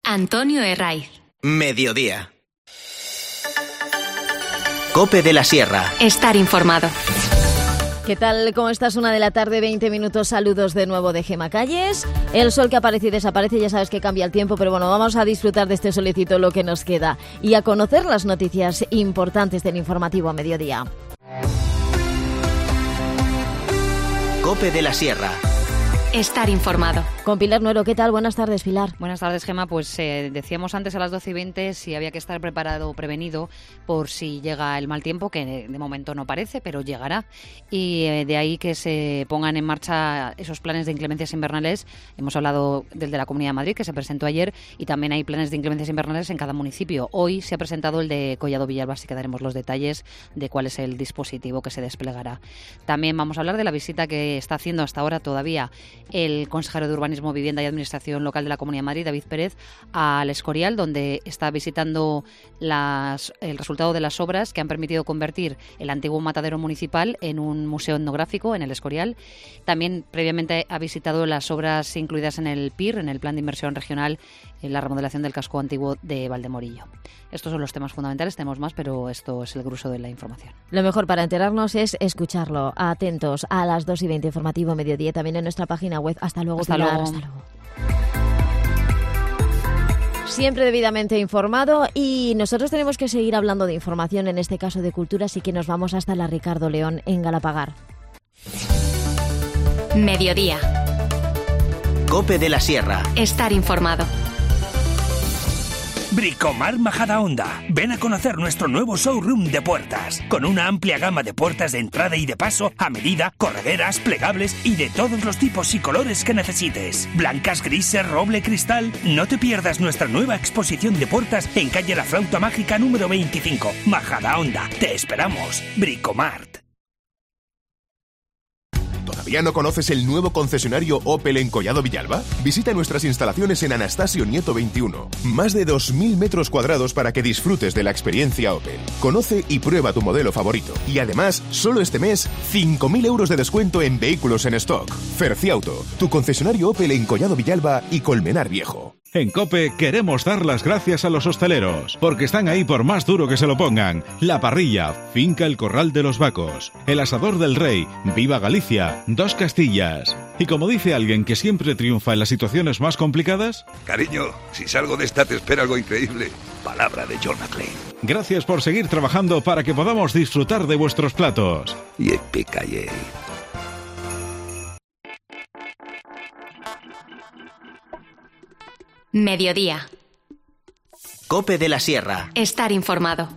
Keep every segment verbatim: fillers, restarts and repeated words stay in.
Antonio Herraiz. Mediodía. COPE de la Sierra. Estar informado. ¿Qué tal? ¿Cómo estás? Una de la tarde, veinte minutos. Saludos de nuevo de Gema Calles. El sol que aparece y desaparece, ya sabes que cambia el tiempo, pero bueno, vamos a disfrutar de este solecito lo que nos queda y a conocer las noticias importantes del informativo a mediodía. COPE de la Sierra. Estar informado. Con Pilar Nuero, ¿qué tal? Buenas tardes, Pilar. Buenas tardes, Gema. Pues eh, decíamos antes a las doce y veinte si había que estar preparado o prevenido por si llega el mal tiempo, que de, de momento no parece, pero llegará. Y eh, de ahí que se pongan en marcha esos planes de inclemencias invernales. Hemos hablado del de la Comunidad de Madrid, que se presentó ayer, y también hay planes de inclemencias invernales en cada municipio. Hoy se ha presentado el de Collado Villalba, así que daremos los detalles de cuál es el dispositivo que se desplegará. También vamos a hablar de la visita que está haciendo hasta ahora todavía el consejero de Urbanismo, Vivienda y Administración Local de la Comunidad de Madrid, David Pérez, al Escorial, donde está visitando las, el resultado de las obras que han permitido convertir el antiguo matadero municipal en un museo etnográfico en el Escorial. También previamente ha visitado las obras incluidas en el P I R, en el Plan de Inversión Regional, en la remodelación del casco antiguo de Valdemorillo. Estos son los temas fundamentales, tenemos más, pero esto es el grueso de la información. Lo mejor para enterarnos es escucharlo. Atentos a las dos y veinte, informativo mediodía, también en nuestra página web. Hasta luego, Hasta Pilar. luego. Hasta luego. Siempre debidamente informado, y nosotros tenemos que seguir hablando de información, en este caso de cultura, así que nos vamos hasta la Ricardo León en Galapagar. Mediodía. COPE de la Sierra. Estar informado. Bricomart Majadahonda. Ven a conocer nuestro nuevo showroom de puertas, con una amplia gama de puertas de entrada y de paso, a medida, correderas, plegables y de todos los tipos y colores que necesites. Blancas, grises, roble, cristal. No te pierdas nuestra nueva exposición de puertas en calle La Flauta Mágica número veinticinco. Majadahonda. Te esperamos. Bricomart. ¿Todavía no conoces el nuevo concesionario Opel en Collado Villalba? Visita nuestras instalaciones en Anastasio Nieto veintiuno. Más de dos mil metros cuadrados para que disfrutes de la experiencia Opel. Conoce y prueba tu modelo favorito. Y además, solo este mes, cinco mil euros de descuento en vehículos en stock. Ferciauto, tu concesionario Opel en Collado Villalba y Colmenar Viejo. En COPE queremos dar las gracias a los hosteleros, porque están ahí por más duro que se lo pongan. La Parrilla, Finca El Corral de los Vacos, El Asador del Rey, Viva Galicia, Dos Castillas. Y como dice alguien que siempre triunfa en las situaciones más complicadas... Cariño, si salgo de esta te espera algo increíble. Palabra de John McClane. Gracias por seguir trabajando para que podamos disfrutar de vuestros platos. Y epicaye. Mediodía. COPE de la Sierra. Estar informado.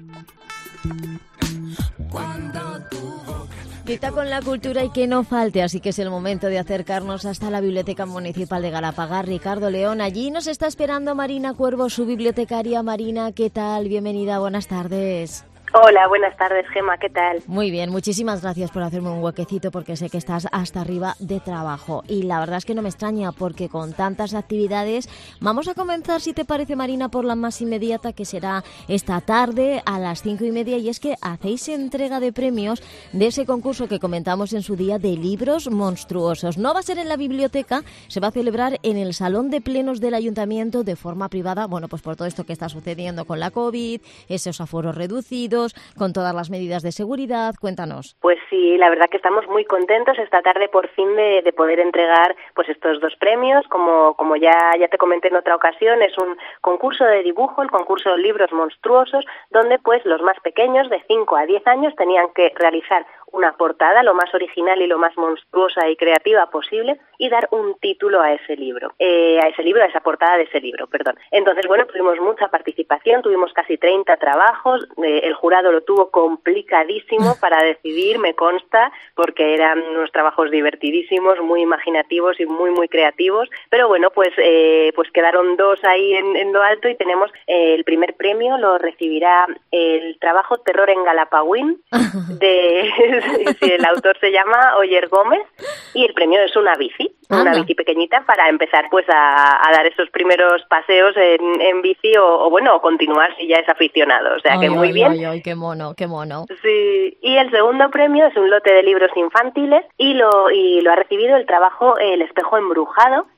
Cita con la cultura y que no falte, así que es el momento de acercarnos hasta la Biblioteca Municipal de Galapagar. Ricardo León, allí nos está esperando Marina Cuervo, su bibliotecaria. Marina, ¿qué tal? Bienvenida, buenas tardes. Hola, buenas tardes, Gema, ¿qué tal? Muy bien, muchísimas gracias por hacerme un huequecito, porque sé que estás hasta arriba de trabajo. Y la verdad es que no me extraña, porque con tantas actividades vamos a comenzar, si te parece, Marina, por la más inmediata, que será esta tarde a las cinco y media, y es que hacéis entrega de premios de ese concurso que comentamos en su día de libros monstruosos. No va a ser en la biblioteca, se va a celebrar en el Salón de Plenos del Ayuntamiento de forma privada, bueno, pues por todo esto que está sucediendo con la COVID, esos aforos reducidos, con todas las medidas de seguridad. Cuéntanos. Pues sí, la verdad que estamos muy contentos esta tarde por fin de, de poder entregar pues estos dos premios. Como, como ya, ya te comenté en otra ocasión, es un concurso de dibujo, el concurso de libros monstruosos, donde pues los más pequeños, de cinco a diez años, tenían que realizar una portada lo más original y lo más monstruosa y creativa posible y dar un título a ese libro, eh, a ese libro, a esa portada de ese libro, perdón. Entonces, bueno, tuvimos mucha participación, tuvimos casi treinta trabajos, eh, el jurado lo tuvo complicadísimo para decidir, me consta, porque eran unos trabajos divertidísimos, muy imaginativos y muy, muy creativos, pero bueno, pues eh, pues quedaron dos ahí en, en lo alto y tenemos eh, el primer premio, lo recibirá el trabajo Terror en Galapagüín de... Sí, el autor se llama Oyer Gómez y el premio es una bici, una bici pequeñita para empezar pues a, a dar esos primeros paseos en, en bici o, o bueno, o continuar si ya es aficionado, o sea ay, que muy ay, bien. Ay, ay, qué mono, qué mono. Sí, y el segundo premio es un lote de libros infantiles y lo y lo ha recibido el trabajo El espejo embrujado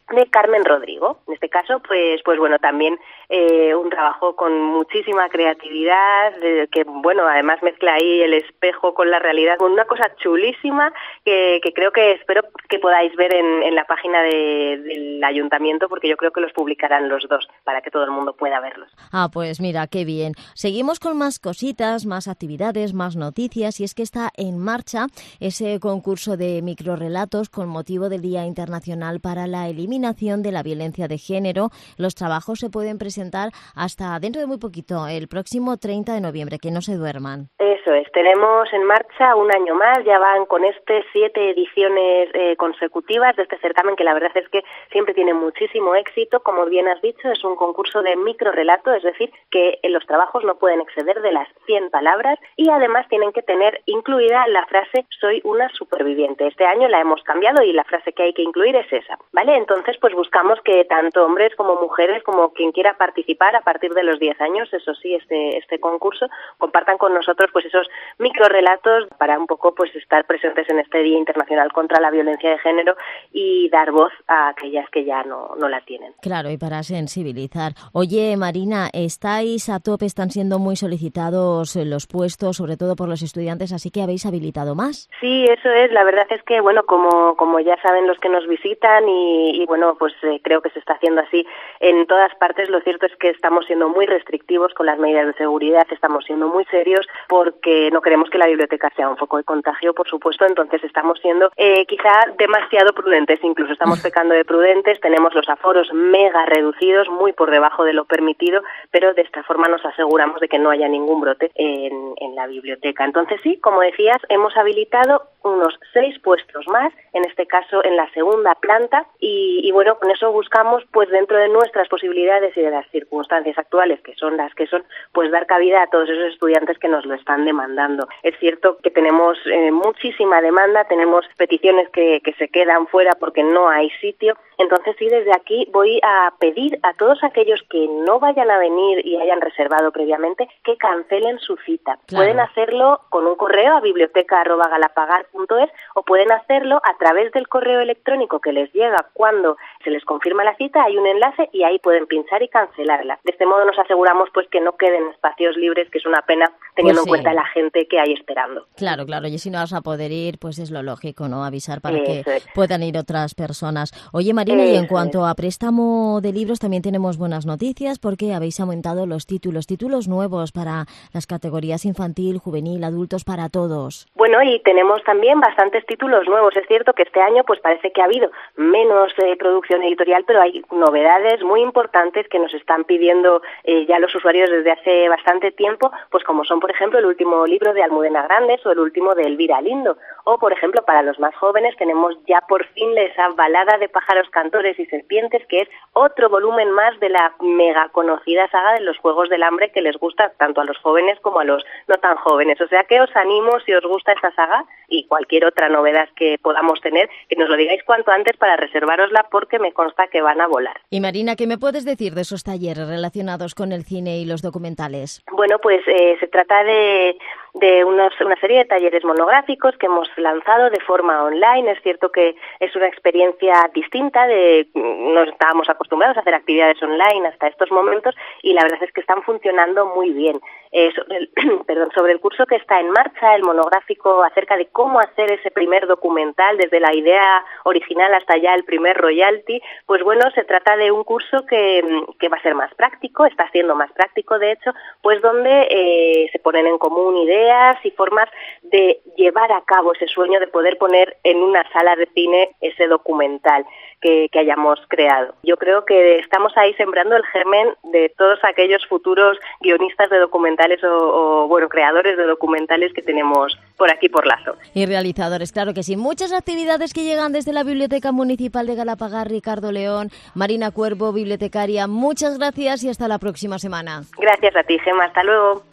de Carmen Rodrigo. En este caso, pues, pues bueno, también eh, un trabajo con muchísima creatividad, eh, que bueno, además mezcla ahí el espejo con la realidad, con una cosa chulísima que, que creo que espero que podáis ver en, en la página de, del ayuntamiento, porque yo creo que los publicarán los dos para que todo el mundo pueda verlos. Ah, pues mira, qué bien. Seguimos con más cositas, más actividades, más noticias, y es que está en marcha ese concurso de microrrelatos con motivo del Día Internacional para la Eliminación de la Violencia de Género. Los trabajos se pueden presentar hasta dentro de muy poquito, el próximo treinta de noviembre, que no se duerman. Eso es, tenemos en marcha un año más, ya van con este siete ediciones eh, consecutivas de este certamen, que la verdad es que siempre tiene muchísimo éxito. Como bien has dicho, es un concurso de microrrelato, es decir, que en los trabajos no pueden exceder de las cien palabras y además tienen que tener incluida la frase "soy una superviviente". Este año la hemos cambiado y la frase que hay que incluir es esa, ¿vale? Entonces, pues buscamos que tanto hombres como mujeres, como quien quiera participar a partir de los diez años, eso sí, este este concurso, compartan con nosotros pues esos microrrelatos para un poco pues estar presentes en este Día Internacional contra la Violencia de Género y dar voz a aquellas que ya no, no la tienen. Claro, y para sensibilizar. Oye, Marina, estáis a tope, están siendo muy solicitados los puestos, sobre todo por los estudiantes, así que ¿habéis habilitado más? Sí, eso es. La verdad es que, bueno, como, como ya saben los que nos visitan y, y bueno, pues eh, creo que se está haciendo así en todas partes. Lo cierto es que estamos siendo muy restrictivos con las medidas de seguridad, estamos siendo muy serios porque no queremos que la biblioteca sea un foco de contagio, por supuesto, entonces estamos siendo eh, quizá demasiado prudentes, incluso estamos pecando de prudentes, tenemos los aforos mega reducidos, muy por debajo de lo permitido, pero de esta forma nos aseguramos de que no haya ningún brote en, en la biblioteca. Entonces sí, como decías, hemos habilitado unos seis puestos más, en este caso en la segunda planta, y, y bueno, con eso buscamos, pues dentro de nuestras posibilidades y de las circunstancias actuales, que son las que son, pues dar cabida a todos esos estudiantes que nos lo están demandando. Es cierto que tenemos eh, muchísima demanda, tenemos peticiones que, que se quedan fuera porque no hay sitio. Entonces sí, desde aquí voy a pedir a todos aquellos que no vayan a venir y hayan reservado previamente que cancelen su cita. Claro. Pueden hacerlo con un correo a biblioteca arroba galapagar punto es o pueden hacerlo a través del correo electrónico que les llega cuando se les confirma la cita. Hay un enlace y ahí pueden pinchar y cancelarla. De este modo nos aseguramos pues que no queden espacios libres, que es una pena teniendo pues sí. en cuenta la gente que hay esperando. Claro, claro, y si no vas a poder ir, pues es lo lógico, ¿no? Avisar para Eso que es. puedan ir otras personas. Oye, Marina, y en cuanto a préstamo de libros también tenemos buenas noticias porque habéis aumentado los títulos, títulos nuevos para las categorías infantil, juvenil, adultos, para todos. Bueno, y tenemos también bastantes títulos nuevos. Es cierto que este año pues parece que ha habido menos eh, producción editorial, pero hay novedades muy importantes que nos están pidiendo eh, ya los usuarios desde hace bastante tiempo, pues como son, por ejemplo, el último libro de Almudena Grandes o el último de Elvira Lindo. O, por ejemplo, para los más jóvenes tenemos ya por fin esa balada de pájaros cantores y serpientes, que es otro volumen más de la mega conocida saga de los Juegos del Hambre que les gusta tanto a los jóvenes como a los no tan jóvenes. O sea que os animo, si os gusta esta saga y cualquier otra novedad que podamos tener, que nos lo digáis cuanto antes para reservárosla porque me consta que van a volar. Y Marina, ¿qué me puedes decir de esos talleres relacionados con el cine y los documentales? Bueno, pues eh, se trata de... de unos, una serie de talleres monográficos que hemos lanzado de forma online. Es cierto que es una experiencia distinta, de no estábamos acostumbrados a hacer actividades online hasta estos momentos y la verdad es que están funcionando muy bien. Eh, sobre el, perdón, sobre el curso que está en marcha, el monográfico acerca de cómo hacer ese primer documental desde la idea original hasta ya el primer royalty, pues bueno, se trata de un curso que, que va a ser más práctico, está siendo más práctico de hecho, pues donde eh, se ponen en común ideas y formas de llevar a cabo ese sueño de poder poner en una sala de cine ese documental que, que hayamos creado. Yo creo que estamos ahí sembrando el germen de todos aquellos futuros guionistas de documentales o, o bueno, creadores de documentales que tenemos por aquí por la zona. Y realizadores, claro que sí. Muchas actividades que llegan desde la Biblioteca Municipal de Galapagar. Ricardo León, Marina Cuervo, bibliotecaria, muchas gracias y hasta la próxima semana. Gracias a ti, Gemma. Hasta luego.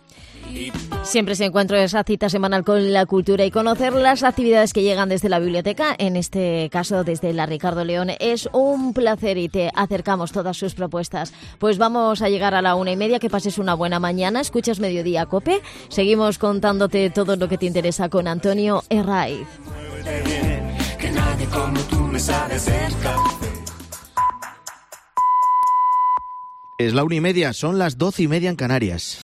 Siempre se encuentra esa cita semanal con la cultura y conocer las actividades que llegan desde la biblioteca, en este caso desde la Ricardo León, es un placer y te acercamos todas sus propuestas. Pues vamos a llegar a la una y media, que pases una buena mañana, escuchas Mediodía Cope, seguimos contándote todo lo que te interesa con Antonio Herraiz. Que nadie como tú me sabe acercar. Es la una y media, son las doce y media en Canarias.